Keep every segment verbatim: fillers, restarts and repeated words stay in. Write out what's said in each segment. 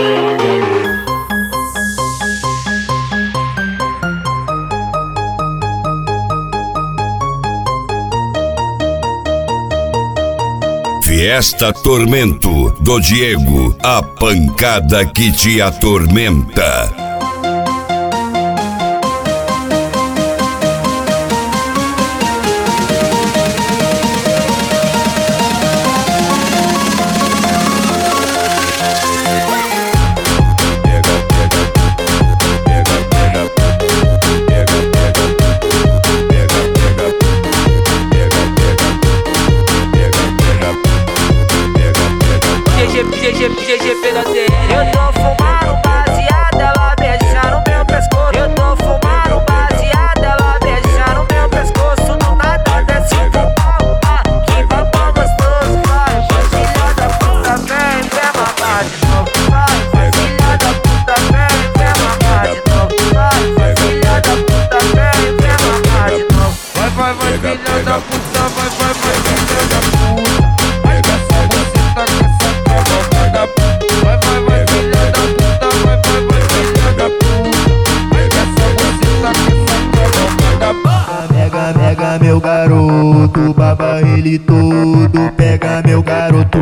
Fiesta Tormento, do Diego, a pancada que te atormenta. G G P da T N. Eu tô fumando baseado, ela beija no meu pescoço. Eu tô fumando baseado, ela beija no meu pescoço. Do nada desce um pau, ah, que babão gostoso. Vai, vai, filha da puta, vem, vem mamar de novo. Vai, vai, filha da puta, vem, vem mamar de novo. Vai, vai, filha da puta, vem, vem mamar de novo. Vai, vai, vai, filha da puta, vai, vai, vai, filha da puta. Vai, vai, só você tá com essa cara. Vai, vai, vai, filha da puta, vai, vai, vai, filha da puta. Vai, vai, só você tá com essa cara. Pega, pega meu garoto, baba ele todo. Pega meu garoto,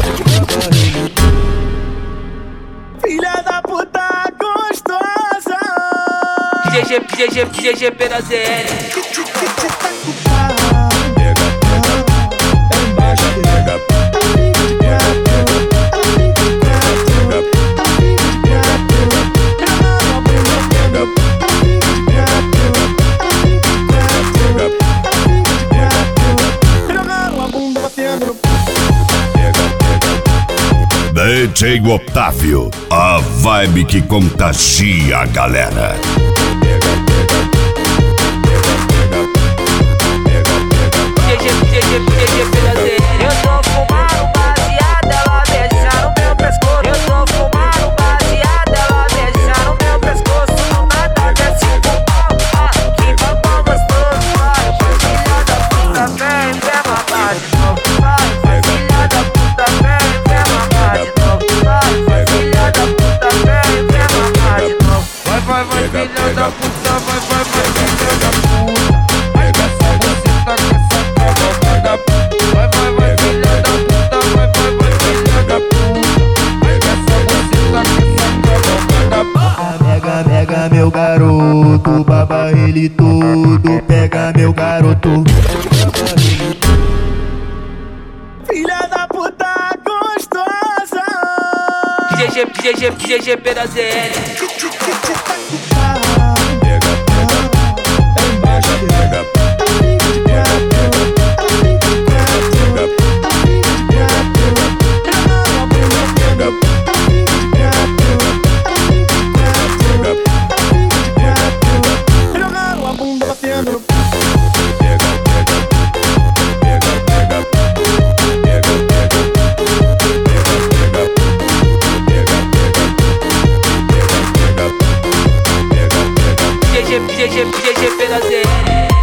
filha da puta gostosa. G G, G G, G G P da T N. D J Otávio, a vibe que contagia a galera. G G, G G, G G P da T N. Eu tô fumando baseado, ela beija no meu pescoço. Eu tô fumando baseado, ela beija no meu pescoço. Do nada desce um pau, ah, que babão gostoso. Vai, vai, filha da puta, vem, vem mamar de novo. Vai, vai, filha da puta, vem, vem mamar de novo. Vai, vai, filha da puta, vem, vem mamar de novo. Vai, vai, vai, filha da puta, vai, vai, vai, filha da puta. Vai, vai, só você tá com essa cara. Vai, vai, vai, filha da puta, vai, vai, vai, filha da puta. Vai, vai, só você tá com essa cara. Pega, pega meu garoto, baba ele todo. Pega meu garoto, filha da puta gostosa. G G, G G, G G P da T N. Jogaram a bunda batendo. G G, G G, G G P da T N.